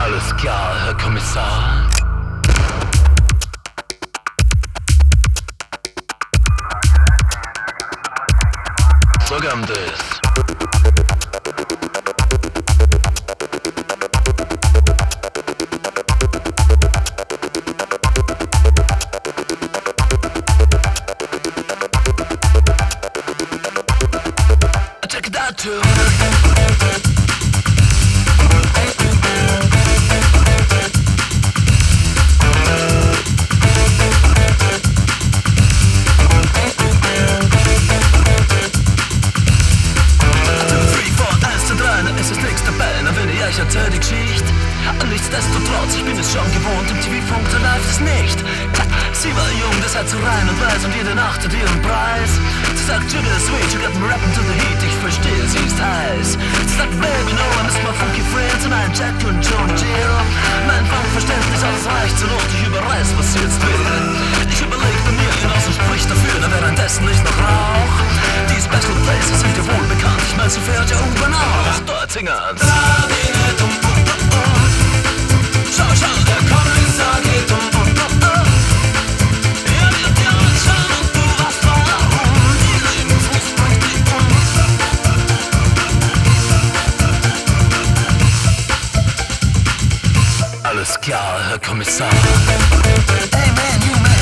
Alles klar, Herr Kommissar. Sogam das. Check that too. Ich erzähl die Geschichte. Nichtsdestotrotz, ich bin es schon gewohnt, im TV-Funk, da läuft es nicht. Klar, sie war jung, das hat so rein und weiß und jede Nacht hat ihren Preis. Sie sagt, sugar sweet, you got me rapping to the heat, ich verstehe, sie ist heiß. Sie sagt, baby, no, I miss my funky friends und ein Jack und Joe und Jill. Mein Funkverständnis, alles reicht zur Not, ich überreiß, was sie jetzt will. Ich überleg bei mir, genauso spricht dafür, da währenddessen nicht noch Rauch. Die Special Places sind dir wohl bekannt, ich mein, sie fährt ja oben auf. Dort singen's. Schau, der Kommissar geht Er wird dir anschauen und du weißt warum. Diese Infos bringt dich Alles klar, Herr Kommissar. Hey man, you man.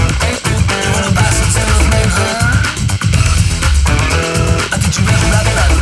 You wanna buy some stuff, man, huh? Did you ever rap like